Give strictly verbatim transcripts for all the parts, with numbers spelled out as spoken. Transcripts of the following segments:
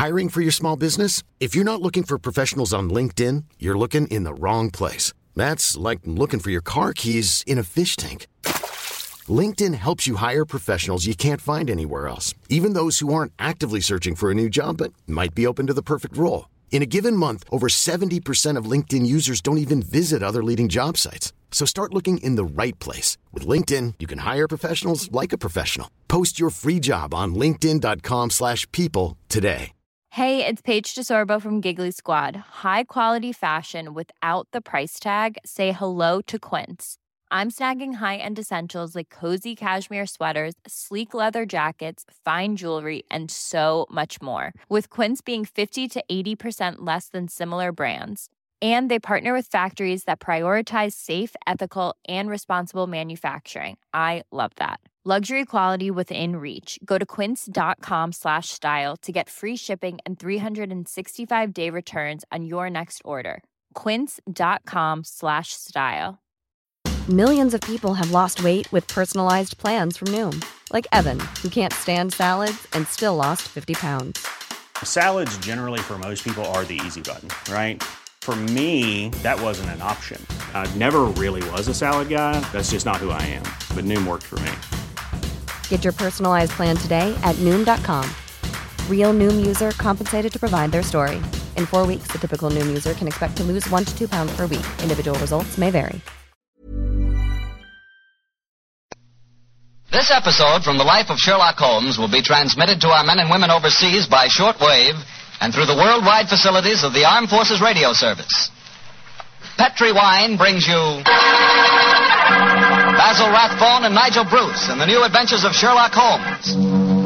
Hiring for your small business? If you're not looking for professionals on LinkedIn, you're looking in the wrong place. That's like looking for your car keys in a fish tank. LinkedIn helps you hire professionals you can't find anywhere else, even those who aren't actively searching for a new job but might be open to the perfect role. In a given month, over seventy percent of LinkedIn users don't even visit other leading job sites. So start looking in the right place. With LinkedIn, you can hire professionals like a professional. Post your free job on linkedin.com slash people today. Hey, it's Paige DeSorbo from Giggly Squad. High quality fashion without the price tag. Say hello to Quince. I'm snagging high-end essentials like cozy cashmere sweaters, sleek leather jackets, fine jewelry, and so much more. With Quince being fifty to eighty percent less than similar brands. And they partner with factories that prioritize safe, ethical, and responsible manufacturing. I love that. Luxury quality within reach. Go to quince.com slash style to get free shipping and three sixty-five day returns on your next order. Quince.com slash style. Millions of people have lost weight with personalized plans from Noom. Like Evan, who can't stand salads and still lost fifty pounds. Salads generally for most people are the easy button, right? For me, that wasn't an option. I never really was a salad guy. That's just not who I am. But Noom worked for me. Get your personalized plan today at Noom dot com. Real Noom user compensated to provide their story. In four weeks, the typical Noom user can expect to lose one to two pounds per week. Individual results may vary. This episode from the life of Sherlock Holmes will be transmitted to our men and women overseas by shortwave and through the worldwide facilities of the Armed Forces Radio Service. Petri Wine brings you Basil Rathbone and Nigel Bruce in the new adventures of Sherlock Holmes.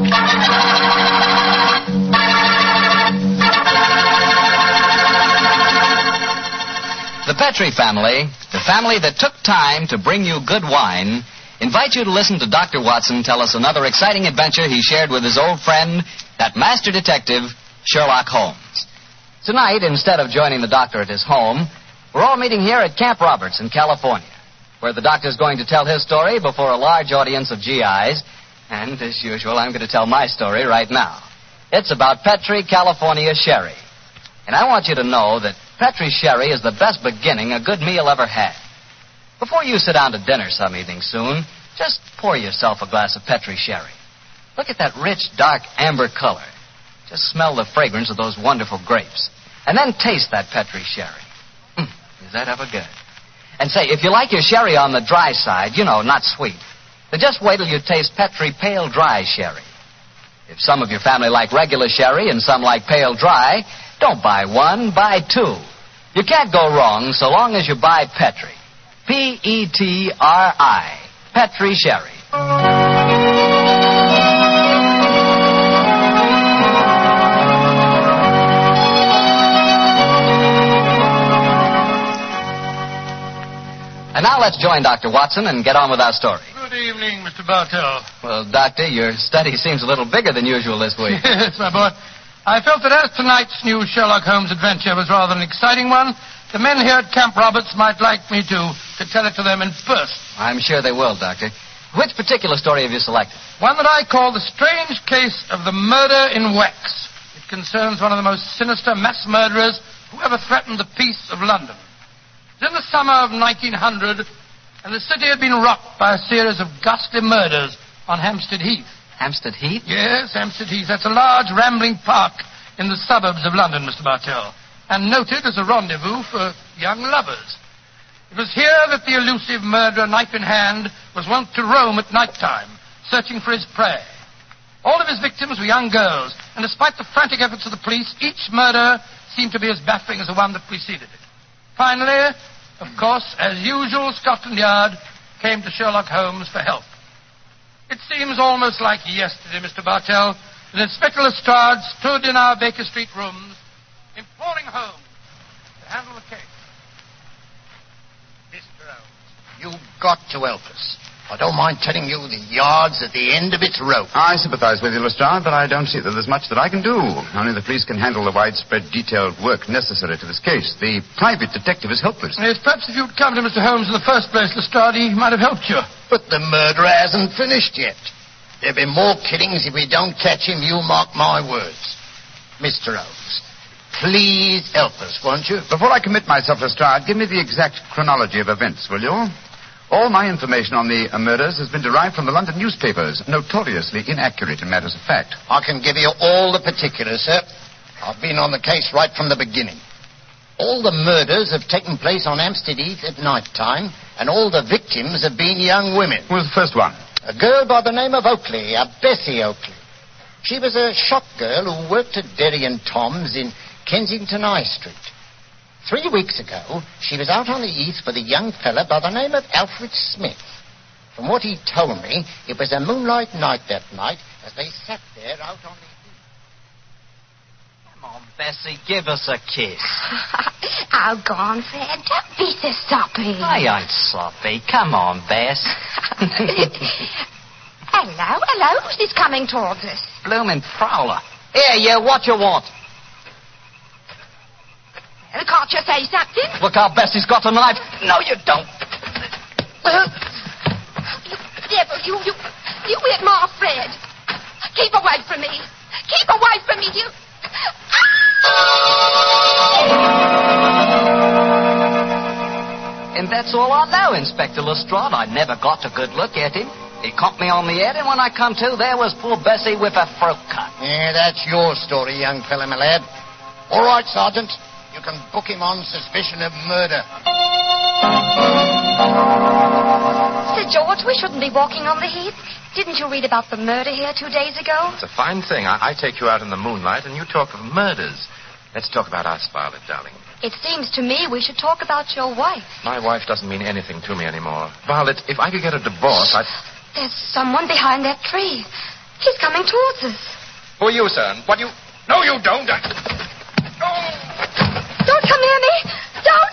The Petri family, the family that took time to bring you good wine, invite you to listen to Doctor Watson tell us another exciting adventure he shared with his old friend, that master detective, Sherlock Holmes. Tonight, instead of joining the doctor at his home, we're all meeting here at Camp Roberts in California, where the doctor's going to tell his story before a large audience of G Is, and as usual, I'm going to tell my story right now. It's about Petri California Sherry. And I want you to know that Petri Sherry is the best beginning a good meal ever had. Before you sit down to dinner some evening soon, just pour yourself a glass of Petri Sherry. Look at that rich, dark amber color. Just smell the fragrance of those wonderful grapes. And then taste that Petri Sherry. Mm, is that ever good? And say, if you like your sherry on the dry side, you know, not sweet, then just wait till you taste Petri Pale Dry Sherry. If some of your family like regular sherry and some like pale dry, don't buy one, buy two. You can't go wrong so long as you buy Petri. P E T R I. Petri Sherry. And now let's join Doctor Watson and get on with our story. Good evening, Mister Bartell. Well, Doctor, your study seems a little bigger than usual this week. Yes, my boy. I felt that as tonight's new Sherlock Holmes adventure was rather an exciting one, the men here at Camp Roberts might like me to, to tell it to them in person. I'm sure they will, Doctor. Which particular story have you selected? One that I call The Strange Case of the Murder in Wax. It concerns one of the most sinister mass murderers who ever threatened the peace of London. It was in the summer of nineteen hundred, and the city had been rocked by a series of ghastly murders on Hampstead Heath. Hampstead Heath? Yes, Hampstead Heath. That's a large rambling park in the suburbs of London, Mister Bartell, and noted as a rendezvous for young lovers. It was here that the elusive murderer, knife in hand, was wont to roam at night time, searching for his prey. All of his victims were young girls, and despite the frantic efforts of the police, each murder seemed to be as baffling as the one that preceded it. Finally, of course, as usual, Scotland Yard came to Sherlock Holmes for help. It seems almost like yesterday, Mister Bartell, that Inspector Lestrade stood in our Baker Street rooms, imploring Holmes to handle the case. Mister Holmes, you've got to help us. I don't mind telling you the yard's at the end of its rope. I sympathize with you, Lestrade, but I don't see that there's much that I can do. Only the police can handle the widespread detailed work necessary to this case. The private detective is helpless. Yes, perhaps if you'd come to Mister Holmes in the first place, Lestrade, he might have helped you. But the murderer hasn't finished yet. There'll be more killings if we don't catch him, you mark my words. Mister Holmes, please help us, won't you? Before I commit myself, Lestrade, give me the exact chronology of events, will you? All my information on the uh, murders has been derived from the London newspapers, notoriously inaccurate in matters of fact. I can give you all the particulars, sir. I've been on the case right from the beginning. All the murders have taken place on Hampstead Heath at night time, and all the victims have been young women. Who was the first one? A girl by the name of Oakley, a Bessie Oakley. She was a shop girl who worked at Derry and Tom's in Kensington High Street. Three weeks ago, she was out on the heath with a young fella by the name of Alfred Smith. From what he told me, it was a moonlight night that night as they sat there out on the heath. Come on, Bessie, give us a kiss. Oh, go on, Fred. Don't be so soppy. I ain't sloppy. Come on, Bess. Hello, hello. Who's this coming towards us? Bloomin' prowler. Here, you, what you want? Uh, can't you say something? Look how Bessie's got a knife. No, you don't. Uh, you devil, you, you, you hit my Fred. Keep away from me. Keep away from me, you. And that's all I know, Inspector Lestrade. I never got a good look at him. He conked me on the head, and when I come to, there was poor Bessie with a throat cut. Yeah, that's your story, young fella, my lad. All right, Sergeant. You can book him on suspicion of murder. Sir George, we shouldn't be walking on the heath. Didn't you read about the murder here two days ago? It's a fine thing. I, I take you out in the moonlight, and you talk of murders. Let's talk about us, Violet, darling. It seems to me we should talk about your wife. My wife doesn't mean anything to me anymore. Violet, if I could get a divorce, I'd... There's someone behind that tree. He's coming towards us. Who are you, son? What do you... No, you don't. I... Don't come near me. Don't.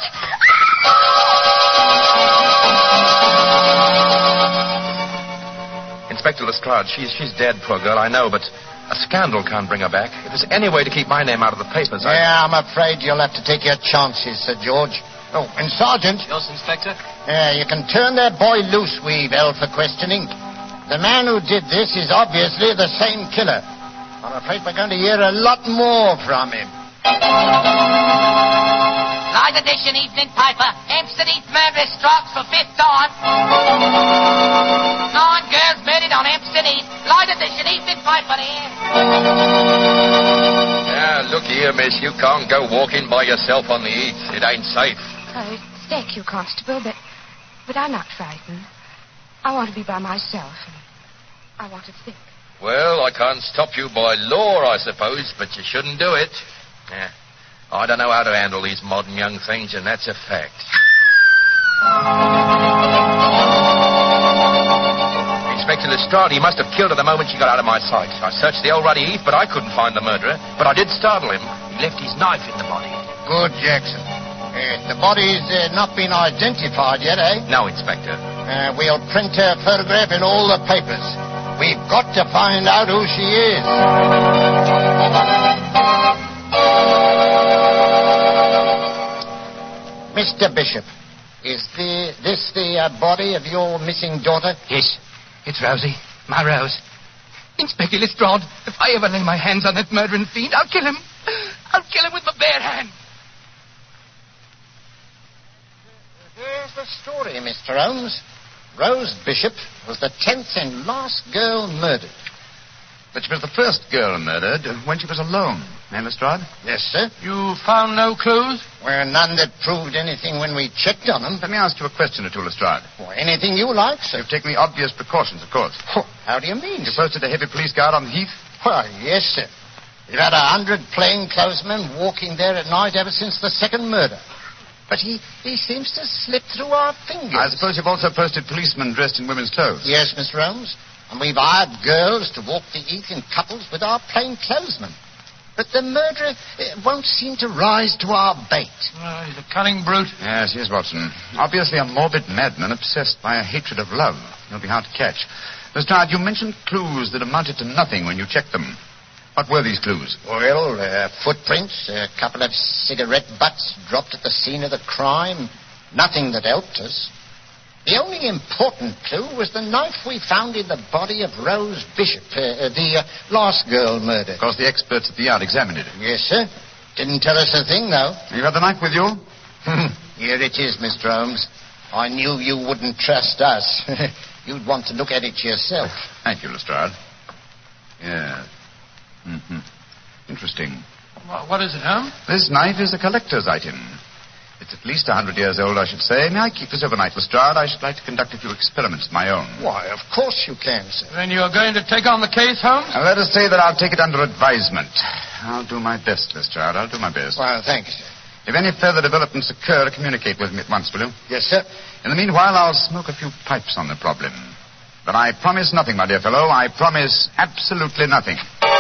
Inspector Lestrade, she's, she's dead, poor girl, I know, but a scandal can't bring her back. If there's any way to keep my name out of the papers, I... Yeah, I'm afraid you'll have to take your chances, Sir George. Oh, and Sergeant... Yes, Inspector? Yeah, you can turn that boy loose, Weevil, for questioning. The man who did this is obviously the same killer. I'm afraid we're going to hear a lot more from him. Light edition evening paper. Hampstead Heath murder strikes for fifth time. Nine girls murdered on Hampstead Heath. Light edition evening paper here. Yeah, look here, miss. You can't go walking by yourself on the heath. It ain't safe. Oh, thank you, Constable, but, but I'm not frightened. I want to be by myself, and I want to think. Well, I can't stop you by law, I suppose, but you shouldn't do it. Yeah. I don't know how to handle these modern young things, and that's a fact. Inspector Lestrade, he must have killed her the moment she got out of my sight. I searched the old ruddy heath, but I couldn't find the murderer. But I did startle him. He left his knife in the body. Good, Jackson. Uh, the body's uh, not been identified yet, eh? No, Inspector. Uh, we'll print her photograph in all the papers. We've got to find out who she is. Mister Bishop, is the, this the uh, body of your missing daughter? Yes, it's Rosie, my Rose. Inspector Lestrade, if I ever lay my hands on that murdering fiend, I'll kill him. I'll kill him with my bare hand. Here's the story, Mister Holmes. Rose Bishop was the tenth and last girl murdered. But she was the first girl murdered when she was alone. Eh, Lestrade? Yes, sir. You found no clues? Well, none that proved anything when we checked on them. Let me ask you a question or two, Lestrade. Well, anything you like, sir. You've taken the obvious precautions, of course. Oh, how do you mean? You posted a heavy police guard on the heath? Well, yes, sir. We've had a hundred plainclothesmen walking there at night ever since the second murder. But he, he seems to slip through our fingers. I suppose you've also posted policemen dressed in women's clothes. Yes, Mister Holmes. And we've hired girls to walk the heath in couples with our plainclothesmen. But the murderer uh, won't seem to rise to our bait. Oh, he's a cunning brute. Yes, he is, Watson. Obviously a morbid madman obsessed by a hatred of love. He'll be hard to catch. Lestrade, you mentioned clues that amounted to nothing when you checked them. What were these clues? Well, uh, footprints, a couple of cigarette butts dropped at the scene of the crime. Nothing that helped us. The only important clue was the knife we found in the body of Rose Bishop, uh, uh, the uh, last girl murdered. Of course, the experts at the yard examined it. Yes, sir. Didn't tell us a thing, though. You had the knife with you? Here it is, Mister Holmes. I knew you wouldn't trust us. You'd want to look at it yourself. Thank you, Lestrade. Yeah. Mm-hmm. Interesting. Well, what is it, Holmes? This knife is a collector's item. It's at least a hundred years old, I should say. May I keep this overnight, Lestrade? I should like to conduct a few experiments of my own. Why, of course you can, sir. Then you're going to take on the case, Holmes? Now, let us say that I'll take it under advisement. I'll do my best, Lestrade. I'll do my best. Well, thank you, sir. If any further developments occur, communicate with me at once, will you? Yes, sir. In the meanwhile, I'll smoke a few pipes on the problem. But I promise nothing, my dear fellow. I promise absolutely nothing.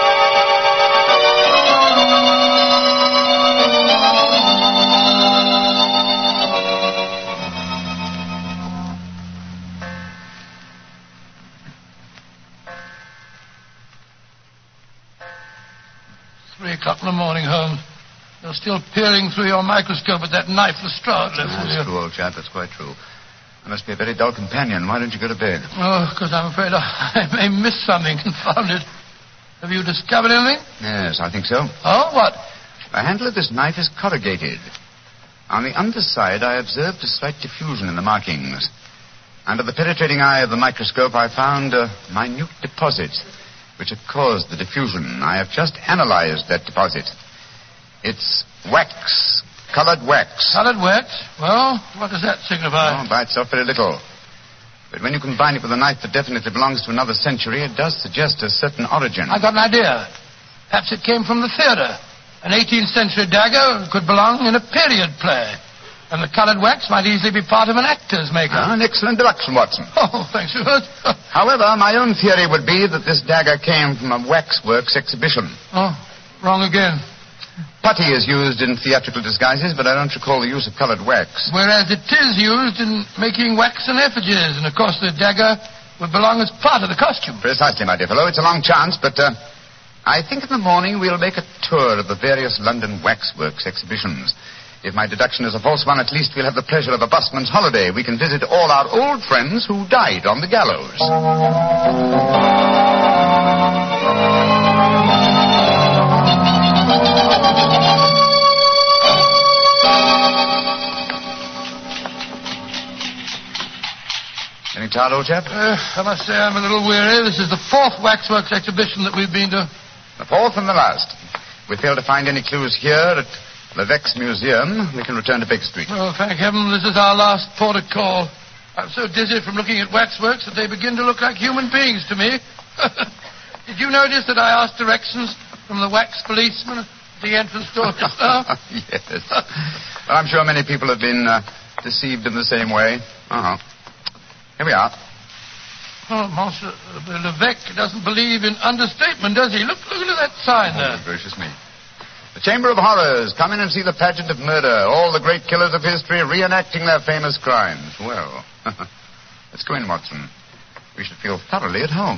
Three o'clock in the morning, Holmes. You're still peering through your microscope at that knife Lestrade left with you. That's true, old chap. That's quite true. I must be a very dull companion. Why don't you go to bed? Oh, because I'm afraid I may miss something. Confound it. Have you discovered anything? Yes, I think so. Oh, what? The handle of this knife is corrugated. On the underside, I observed a slight diffusion in the markings. Under the penetrating eye of the microscope, I found a minute deposit which had caused the diffusion. I have just analyzed that deposit. It's wax, colored wax. Colored wax? Well, what does that signify? Oh, by itself, very little. But when you combine it with a knife that definitely belongs to another century, it does suggest a certain origin. I got an idea. Perhaps it came from the theater. An eighteenth century dagger could belong in a period play. And the colored wax might easily be part of an actor's makeup. Ah, an excellent deduction, Watson. Oh, thanks, Stuart. However, my own theory would be that this dagger came from a waxworks exhibition. Oh, wrong again. Putty is used in theatrical disguises, but I don't recall the use of colored wax. Whereas it is used in making waxen effigies, and of course the dagger would belong as part of the costume. Precisely, my dear fellow. It's a long chance, but uh, I think in the morning we'll make a tour of the various London waxworks exhibitions. If my deduction is a false one, at least we'll have the pleasure of a busman's holiday. We can visit all our old friends who died on the gallows. Any tired, old chap? Uh, I must say I'm a little weary. This is the fourth waxworks exhibition that we've been to. The fourth and the last. If we fail to find any clues here at Levesque's Museum, we can return to Baker Street. Oh, thank heaven, this is our last port of call. I'm so dizzy from looking at waxworks that they begin to look like human beings to me. Did you notice that I asked directions from the wax policeman at the entrance door just now? Yes. Well, I'm sure many people have been uh, deceived in the same way. Uh-huh. Here we are. Oh, Monsieur Levesque doesn't believe in understatement, does he? Look, look at that sign there. Oh, gracious me. The Chamber of Horrors. Come in and see the pageant of murder. All the great killers of history reenacting their famous crimes. Well, let's go in, Watson. We should feel thoroughly at home.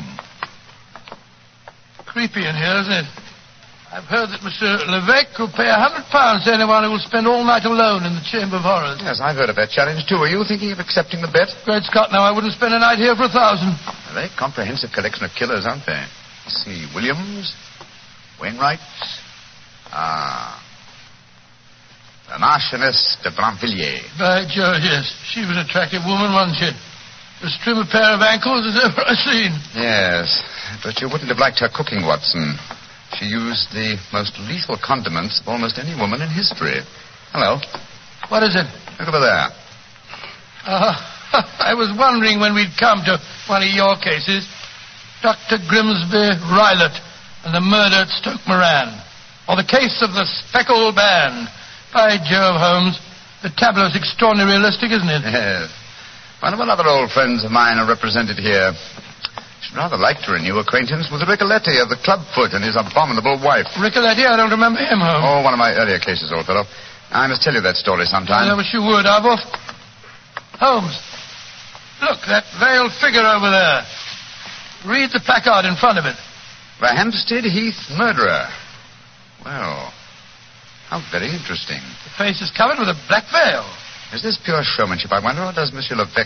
Creepy in here, isn't it? I've heard that Monsieur Levesque will pay a hundred pounds to anyone who will spend all night alone in the Chamber of Horrors. Yes, I've heard of that challenge, too. Are you thinking of accepting the bet? Great Scott, now I wouldn't spend a night here for a thousand. A very comprehensive collection of killers, aren't they? Let's see. Williams, Wainwright. Ah. The Marchioness de Brinvilliers. By George, yes. She was an attractive woman, wasn't she? As trim a pair of ankles as ever I've seen. Yes, but you wouldn't have liked her cooking, Watson. She used the most lethal condiments of almost any woman in history. Hello. What is it? Look over there. Uh, I was wondering when we'd come to one of your cases. Doctor Grimsby Rylott and the murder at Stoke Moran. Or the case of the Speckled Band. By Jove, Holmes, the tableau's extraordinarily realistic, isn't it? Yes. One of other old friends of mine are represented here. Should rather like to renew acquaintance with Ricoletti of the Clubfoot and his abominable wife. Ricoletti? I don't remember him, Holmes. Oh, one of my earlier cases, old fellow. I must tell you that story sometime. I wish you would. I've off... Holmes, look, that veiled figure over there. Read the placard in front of it. The Hampstead Heath murderer. Well, how very interesting. The face is covered with a black veil. Is this pure showmanship, I wonder, or does Monsieur Levesque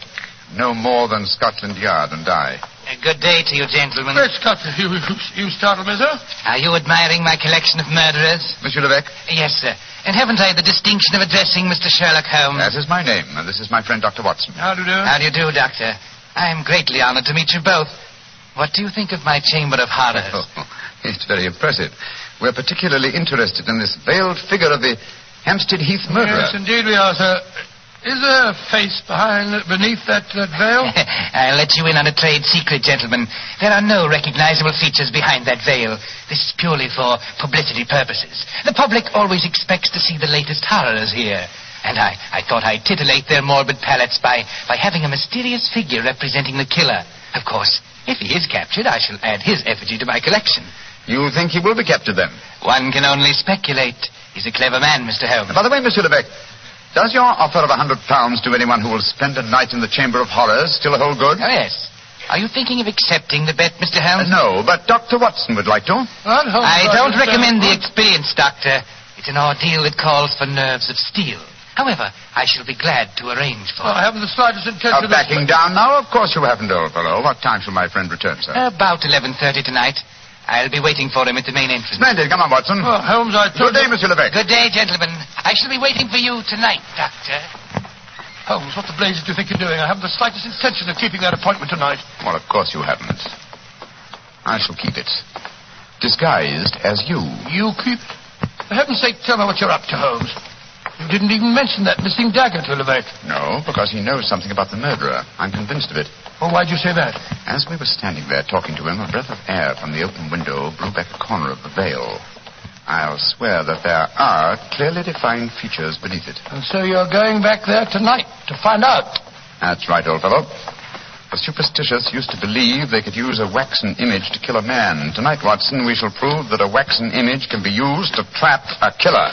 no more than Scotland Yard and I. Uh, good day to you, gentlemen. Great Scott, you, you, you startled me, sir. Are you admiring my collection of murderers? Monsieur Levesque? Yes, sir. And haven't I the distinction of addressing Mister Sherlock Holmes? That is my name, and this is my friend Doctor Watson. How do you do? How do you do, Doctor? I am greatly honored to meet you both. What do you think of my Chamber of Horrors? Oh, it's very impressive. We're particularly interested in this veiled figure of the Hampstead Heath murderer. Yes, indeed we are, sir. Is there a face behind, beneath that, that veil? I'll let you in on a trade secret, gentlemen. There are no recognizable features behind that veil. This is purely for publicity purposes. The public always expects to see the latest horrors here. And I, I thought I'd titillate their morbid palates by, by having a mysterious figure representing the killer. Of course, if he is captured, I shall add his effigy to my collection. You think he will be captured, then? One can only speculate. He's a clever man, Mister Holmes. By the way, Monsieur Levesque, does your offer of a hundred pounds to anyone who will spend a night in the Chamber of Horrors still hold good? Oh, yes. Are you thinking of accepting the bet, Mister Holmes? Uh, no, but Doctor Watson would like to. Well, Holmes, I don't I recommend the experience, Doctor. It's an ordeal that calls for nerves of steel. However, I shall be glad to arrange for Oh, I it. haven't the slightest intention Of backing down now? Of course you haven't, old fellow. What time shall my friend return, sir? About eleven thirty tonight. I'll be waiting for him at the main entrance. Splendid. Come on, Watson. Oh, Holmes, I told Good day, Monsieur Levesque. Good day, gentlemen. I shall be waiting for you tonight, Doctor. Holmes, what the blazes do you think you're doing? I haven't the slightest intention of keeping that appointment tonight. Well, of course you haven't. I shall keep it. Disguised as you. You keep it? For heaven's sake, tell me what you're up to, Holmes. You didn't even mention that missing dagger to Levesque. No, because he knows something about the murderer. I'm convinced of it. Well, why'd you say that? As we were standing there talking to him, a breath of air from the open window blew back a corner of the veil. I'll swear that there are clearly defined features beneath it. And so you're going back there tonight to find out? That's right, old fellow. The superstitious used to believe they could use a waxen image to kill a man. Tonight, Watson, we shall prove that a waxen image can be used to trap a killer.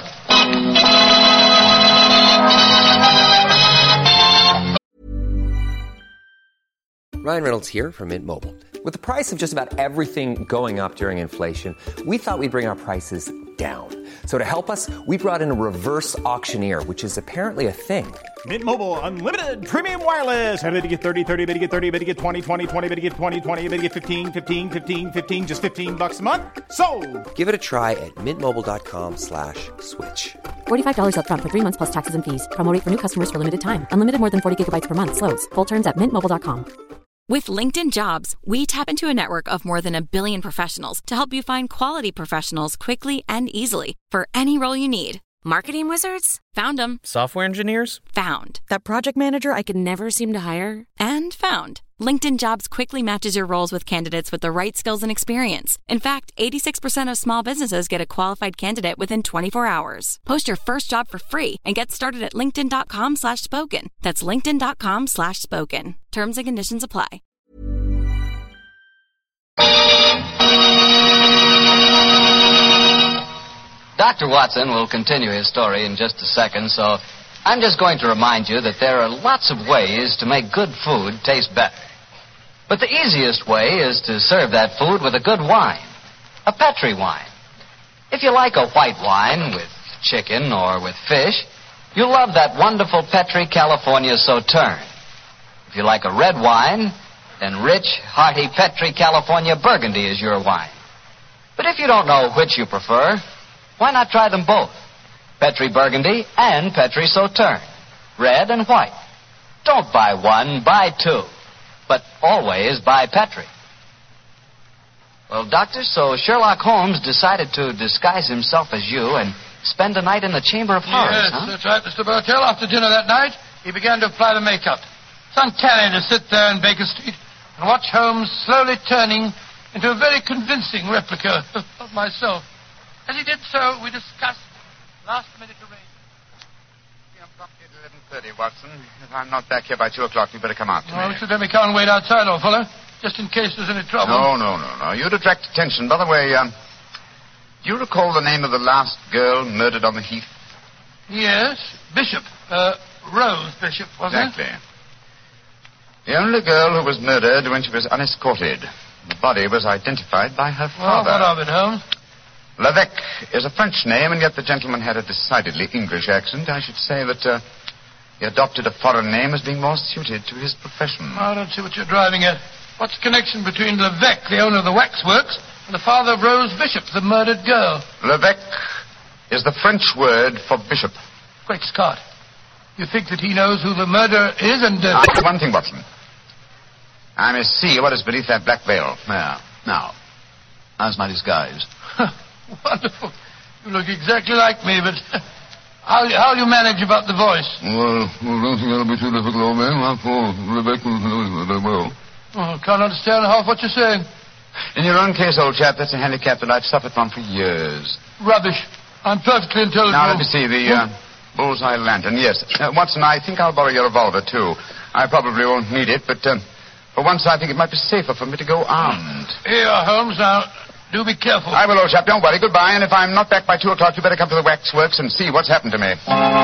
Ryan Reynolds here from Mint Mobile. With the price of just about everything going up during inflation, we thought we'd bring our prices down. So to help us, we brought in a reverse auctioneer, which is apparently a thing. Mint Mobile Unlimited Premium Wireless. How to get thirty, thirty, how to get thirty, how to get twenty, twenty, twenty, how to get twenty, twenty, how to get fifteen, fifteen, fifteen, fifteen, just fifteen bucks a month? Sold! Give it a try at mintmobile.com slash switch. forty-five dollars up front for three months plus taxes and fees. Promo rate for new customers for limited time. Unlimited more than forty gigabytes per month. Slows full terms at mint mobile dot com. With LinkedIn Jobs, we tap into a network of more than a billion professionals to help you find quality professionals quickly and easily for any role you need. Marketing wizards? Found them. Software engineers? Found. That project manager I could never seem to hire? And found. LinkedIn Jobs quickly matches your roles with candidates with the right skills and experience. In fact, eighty-six percent of small businesses get a qualified candidate within twenty-four hours. Post your first job for free and get started at linkedin.com slash spoken. That's linkedin.com slash spoken. Terms and conditions apply. Doctor Watson will continue his story in just a second, so I'm just going to remind you that there are lots of ways to make good food taste better. But the easiest way is to serve that food with a good wine, a Petri wine. If you like a white wine with chicken or with fish, you'll love that wonderful Petri California Sauterne. If you like a red wine, then rich, hearty Petri California Burgundy is your wine. But if you don't know which you prefer, why not try them both? Petri Burgundy and Petri Sauterne. Red and white. Don't buy one, buy two. But always buy Petri. Well, Doctor, so Sherlock Holmes decided to disguise himself as you and spend a night in the Chamber of Horrors, Yes, huh? that's right, Mister Bartell. After dinner that night, he began to apply the makeup. It's uncanny to sit there in Baker Street and watch Holmes slowly turning into a very convincing replica of myself. As he did so, we discussed last-minute arrangements. I'm promptly at eleven thirty, Watson. If I'm not back here by two o'clock, you better come out to Oh, me. Mister Demi can't wait outside, old fellow, just in case there's any trouble. No, no, no, no. You'd attract attention. By the way, um, do you recall the name of the last girl murdered on the Heath? Yes, Bishop. Uh, Rose Bishop, wasn't Exactly. The only girl who was murdered when she was unescorted. The body was identified by her it? Well, father. what of it, Holmes? Levesque is a French name, and yet the gentleman had a decidedly English accent. I should say that uh, He adopted a foreign name as being more suited to his profession. I don't see what you're driving at. What's the connection between Levesque, the owner of the waxworks, and the father of Rose Bishop, the murdered girl? Levesque is the French word for bishop. Great Scott. You think that he knows who the murderer is and... Uh... Uh, one thing, Watson. I must see what is beneath that black veil. There. Now, how's my disguise? Wonderful. You look exactly like me, but... How how you manage about the voice? Well, I don't think that'll be too difficult, old man. For Rebecca knows very well. Oh, I can't understand half what you're saying. In your own case, old chap, that's a handicap that I've suffered from for years. Rubbish. I'm perfectly intelligent. Now, let me see. The uh, bullseye lantern. Yes. Uh, Watson, I think I'll borrow your revolver, too. I probably won't need it, but uh, for once I think it might be safer for me to go armed. Here, Holmes. Now... Do be careful. I will, old chap. Don't worry. Goodbye. And if I'm not back by two o'clock, you better come to the waxworks and see what's happened to me.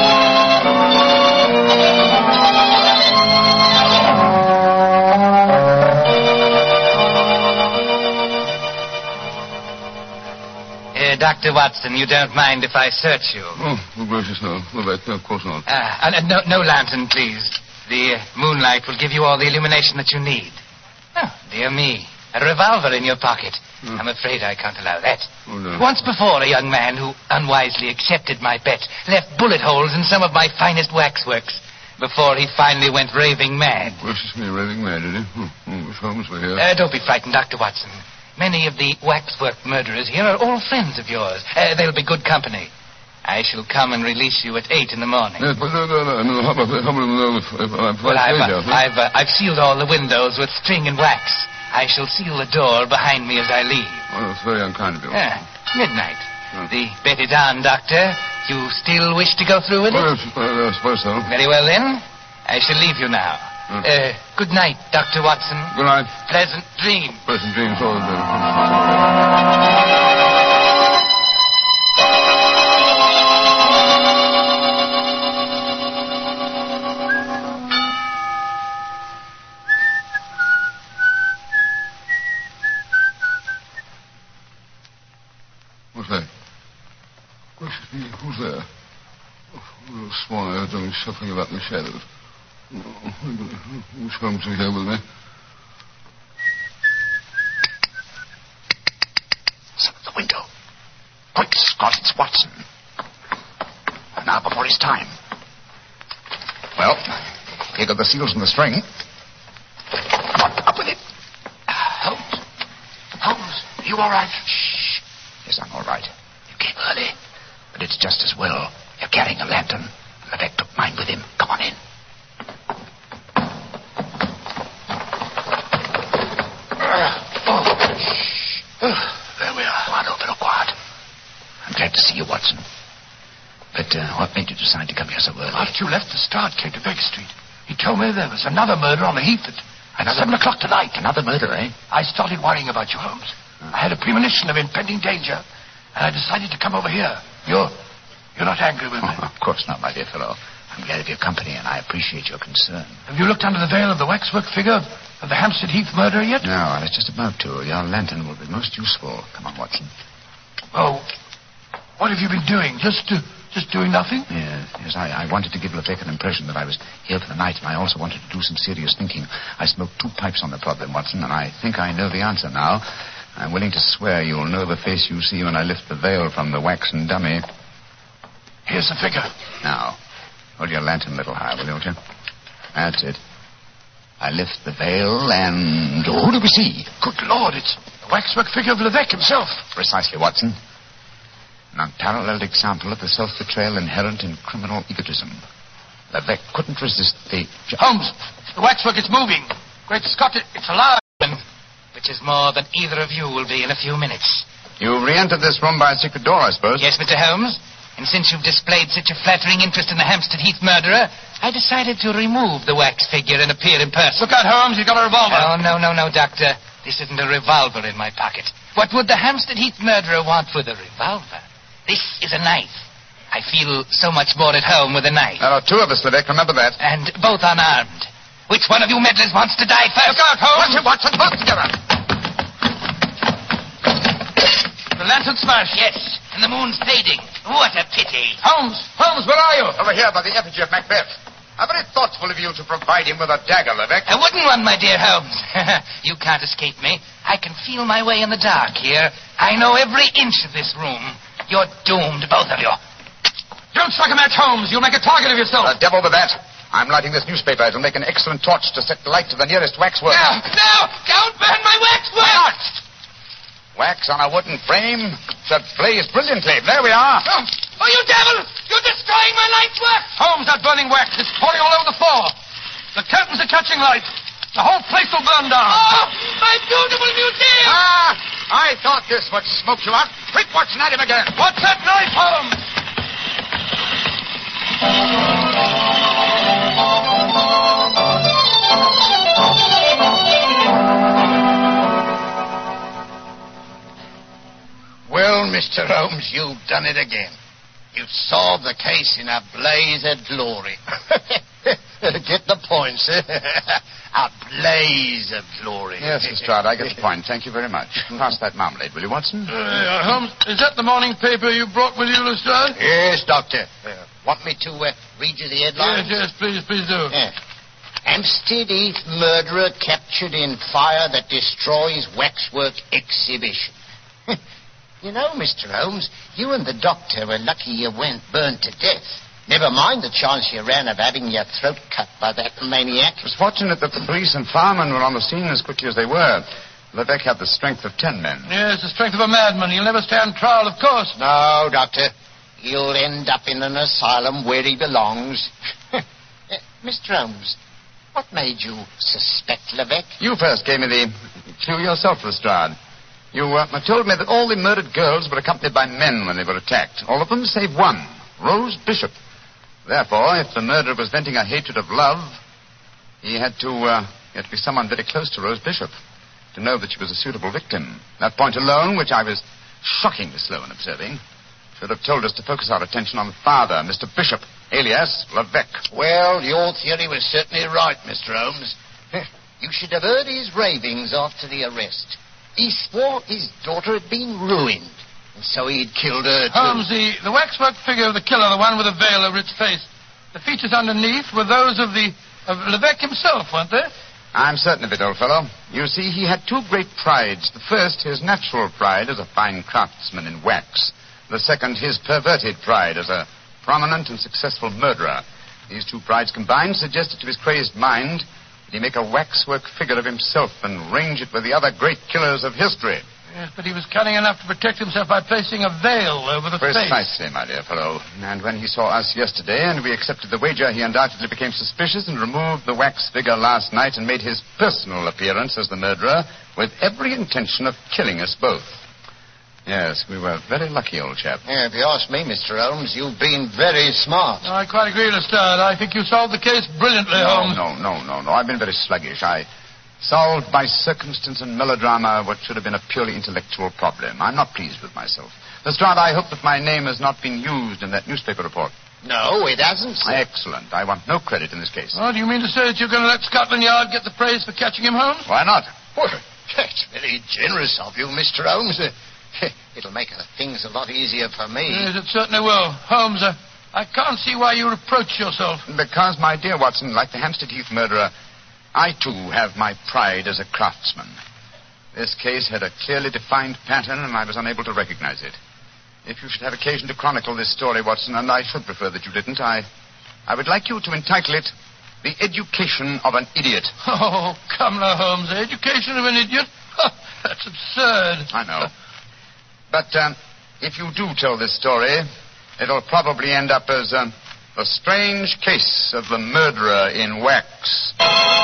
Uh, Doctor Watson, you don't mind if I search you? Oh, oh gracious, no. Rebecca, of course not. Uh, uh, no, no lantern, please. The uh, moonlight will give you all the illumination that you need. Oh, dear me. A revolver in your pocket. Mm. I'm afraid I can't allow that. Oh, no. Once before, a young man who unwisely accepted my bet left bullet holes in some of my finest waxworks before he finally went raving mad. Gracious me, raving mad, did he? Oh, oh, wish Holmes were here. Uh, don't be frightened, Doctor Watson. Many of the waxwork murderers here are all friends of yours. Uh, they'll be good company. I shall come and release you at eight in the morning. Yes, but no, no, no. no how about, how about if, if I'm well, I've, uh, I've, uh, I've sealed all the windows with string and wax. I shall seal the door behind me as I leave. Oh, it's very unkind of you. Ah, midnight. Oh. The bet is on, Doctor. You still wish to go through with it? Well, I suppose so. Very well, then. I shall leave you now. Oh. Uh, good night, Doctor Watson. Good night. Pleasant dreams. Pleasant dreams, all of them. What's that? Gracious me, who's there? Oh, swan, I heard something shuffling about in the shadows. Who's Holmes here with me? Some at the window. Quick, Scott, it's Watson. Now before his time. Well, here go the seals and the string. Come on, up with it. Holmes. Holmes, are you all right? Shh. Yes, I'm all right. You came early, but it's just as well. You're carrying a lantern. Levesque took mine with him. Come on in. There we are. One over, quiet. I'm glad to see you, Watson. But uh, what made you decide to come here so early? After you left the start, came to Baker Street. He told me there was another murder on the Heath at, at seven o'clock tonight. Another murder, eh? I started worrying about you, Holmes. Uh. I had a premonition of impending danger, and I decided to come over here. You're, you're not angry with me? Oh, of course not, my dear fellow. I'm glad of your company, and I appreciate your concern. Have you looked under the veil of the waxwork figure of, of the Hampstead Heath murderer yet? No, I was just about to. Your lantern will be most useful. Come on, Watson. Oh, what have you been doing? Just uh, just doing nothing? Yes, yes. I, I wanted to give Levesque an impression that I was here for the night, and I also wanted to do some serious thinking. I smoked two pipes on the problem, Watson, and I think I know the answer now. I'm willing to swear you'll know the face you see when I lift the veil from the waxen dummy. Here's the figure. Now, hold your lantern a little higher, will you, won't you? That's it. I lift the veil, and who do we see? Good Lord, it's the waxwork figure of Levesque himself. Precisely, Watson. An unparalleled example of the self-betrayal inherent in criminal egotism. Levesque couldn't resist the... Holmes, the waxwork is moving. Great Scott, it's alive. Which is more than either of you will be in a few minutes. You re-entered this room by a secret door, I suppose? Yes, Mister Holmes. And since you've displayed such a flattering interest in the Hampstead Heath murderer, I decided to remove the wax figure and appear in person. Look out, Holmes, you've got a revolver. Oh, no, no, no, Doctor. This isn't a revolver in my pocket. What would the Hampstead Heath murderer want with a revolver? This is a knife. I feel so much more at home with a knife. There are two of us, Levesque, remember that. And both unarmed. Which one of you meddlers wants to die first? Look out, Holmes! Watch it, watch it, both together. The lantern smashed. Yes, and the moon's fading. What a pity. Holmes, Holmes, where are you? Over here by the effigy of Macbeth. How very thoughtful of you to provide him with a dagger, Lebec. I wouldn't one, my dear Holmes. You can't escape me. I can feel my way in the dark here. I know every inch of this room. You're doomed, both of you. Don't strike a match, Holmes. You'll make a target of yourself. The devil with that. I'm lighting this newspaper. It'll make an excellent torch to set light to the nearest waxwork. No, no! Don't burn my waxwork! Wax on a wooden frame should blaze brilliantly. There we are. Oh, oh you devil! You're destroying my night's work! Holmes, that burning wax is pouring all over the floor. The curtains are catching light. The whole place will burn down. Oh, my beautiful museum! Ah, I thought this would smoke you out. Quick, Watson, at him again. What's that knife, Holmes? Well, Mister Holmes, you've done it again. You've solved the case in a blaze of glory. Get the point, sir. A blaze of glory. Yes, Lestrade, I get the point. Thank you very much. Pass that marmalade, will you, Watson? Uh, Holmes, is that the morning paper you brought with you, Lestrade? Yes, Doctor. Uh, want me to uh, read you the headlines? Yes, yes, please, please do. Yeah. Hampstead Heath murderer captured in fire that destroys waxwork exhibition. You know, Mister Holmes, you and the doctor were lucky you weren't burned to death. Never mind the chance you ran of having your throat cut by that maniac. It was fortunate that the police and firemen were on the scene as quickly as they were. Lebec had the strength of ten men. Yes, the strength of a madman. He'll never stand trial, of course. No, Doctor. He'll end up in an asylum where he belongs. uh, Mister Holmes, what made you suspect Lebec? You first gave me the clue yourself, Lestrade. You uh, told me that all the murdered girls were accompanied by men when they were attacked. All of them save one, Rose Bishop. Therefore, if the murderer was venting a hatred of love, he had to, uh, he had to be someone very close to Rose Bishop to know that she was a suitable victim. That point alone, which I was shockingly slow in observing, should have told us to focus our attention on the father, Mister Bishop, alias Lebec. Well, your theory was certainly right, Mister Holmes. You should have heard his ravings after the arrest. He swore his daughter had been ruined, and so he'd killed her, too. Holmes, the, the waxwork figure of the killer, the one with the veil over its face, the features underneath were those of the of Lebec himself, weren't they? I'm certain of it, old fellow. You see, he had two great prides. The first, his natural pride as a fine craftsman in wax. The second, his perverted pride as a prominent and successful murderer. These two prides combined suggested to his crazed mind that he make a waxwork figure of himself and range it with the other great killers of history. Yes, but he was cunning enough to protect himself by placing a veil over the Precisely, face. Precisely, my dear fellow. And when he saw us yesterday and we accepted the wager, he undoubtedly became suspicious and removed the wax figure last night and made his personal appearance as the murderer with every intention of killing us both. Yes, we were very lucky, old chap. Yeah, if you ask me, Mister Holmes, you've been very smart. No, I quite agree, Lestrade. I think you solved the case brilliantly, no, Holmes. No, no, no, no. I've been very sluggish. I solved by circumstance and melodrama what should have been a purely intellectual problem. I'm not pleased with myself. Lestrade, I hope that my name has not been used in that newspaper report. No, it hasn't, sir. Excellent. I want no credit in this case. Oh, do you mean to say that you're going to let Scotland Yard get the praise for catching him, Holmes? Why not? Well, that's very generous of you, Mister Holmes. Uh, it'll make uh, things a lot easier for me. Yes, it certainly will. Holmes, uh, I can't see why you reproach yourself. Because, my dear Watson, like the Hampstead Heath murderer, I, too, have my pride as a craftsman. This case had a clearly defined pattern, and I was unable to recognize it. If you should have occasion to chronicle this story, Watson, and I should prefer that you didn't, I, I would like you to entitle it The Education of an Idiot. Oh, come now, Holmes. The education of an idiot? That's absurd. I know. But um, if you do tell this story, it'll probably end up as um, The Strange Case of the Murderer in Wax.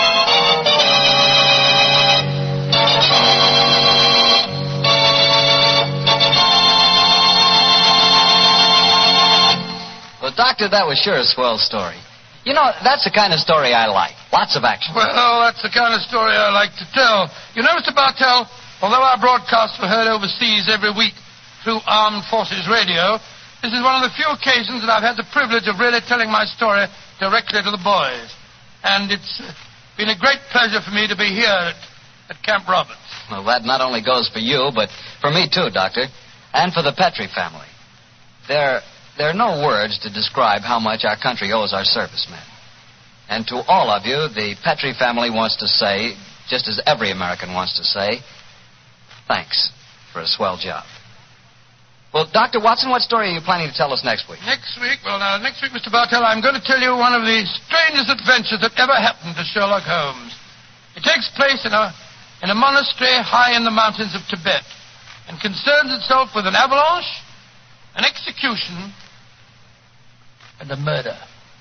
Well, Doctor, that was sure a swell story. You know, that's the kind of story I like. Lots of action. Well, that's the kind of story I like to tell. You know, Mister Bartell, although our broadcasts were heard overseas every week through Armed Forces Radio, this is one of the few occasions that I've had the privilege of really telling my story directly to the boys. And it's uh, been a great pleasure for me to be here at, at Camp Roberts. Well, that not only goes for you, but for me too, Doctor, and for the Petrie family. There, there are no words to describe how much our country owes our servicemen. And to all of you, the Petrie family wants to say, just as every American wants to say, thanks for a swell job. Well, Doctor Watson, what story are you planning to tell us next week? Next week? Well, now, next week, Mister Bartell, I'm going to tell you one of the strangest adventures that ever happened to Sherlock Holmes. It takes place in a, in a monastery high in the mountains of Tibet and concerns itself with an avalanche, an execution, and a murder.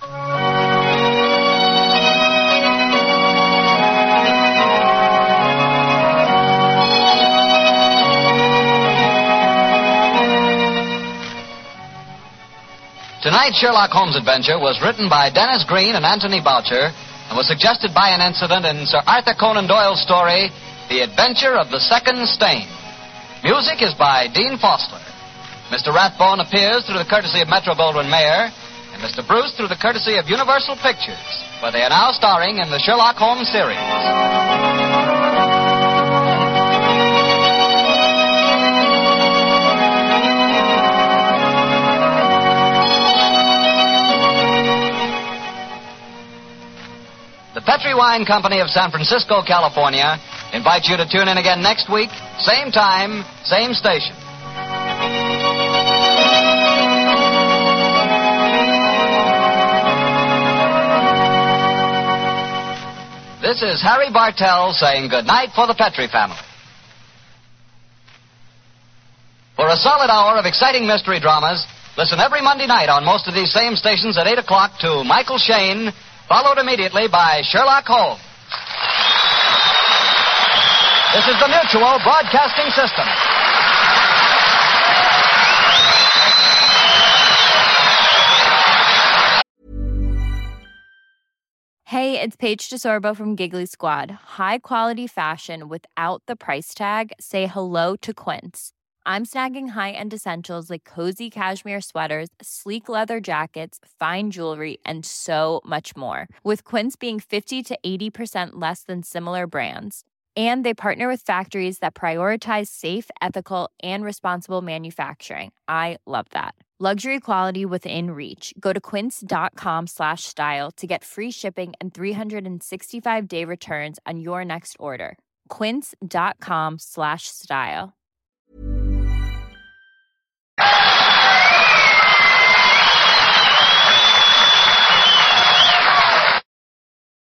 Tonight's Sherlock Holmes adventure was written by Dennis Green and Anthony Boucher and was suggested by an incident in Sir Arthur Conan Doyle's story, The Adventure of the Second Stain. Music is by Dean Fossler. Mister Rathbone appears through the courtesy of Metro-Goldwyn-Mayer, and Mister Bruce through the courtesy of Universal Pictures, where they are now starring in the Sherlock Holmes series. The Petrie Wine Company of San Francisco, California, invites you to tune in again next week, same time, same station. This is Harry Bartell saying good night for the Petrie family. For a solid hour of exciting mystery dramas, listen every Monday night on most of these same stations at eight o'clock to Michael Shayne, followed immediately by Sherlock Holmes. This is the Mutual Broadcasting System. Hey, it's Paige DeSorbo from Giggly Squad. High quality fashion without the price tag. Say hello to Quince. I'm snagging high-end essentials like cozy cashmere sweaters, sleek leather jackets, fine jewelry, and so much more. With Quince being fifty to eighty percent less than similar brands. And they partner with factories that prioritize safe, ethical, and responsible manufacturing. I love that. Luxury quality within reach. Go to quince.com slash style to get free shipping and three sixty-five day returns on your next order. Quince.com slash style.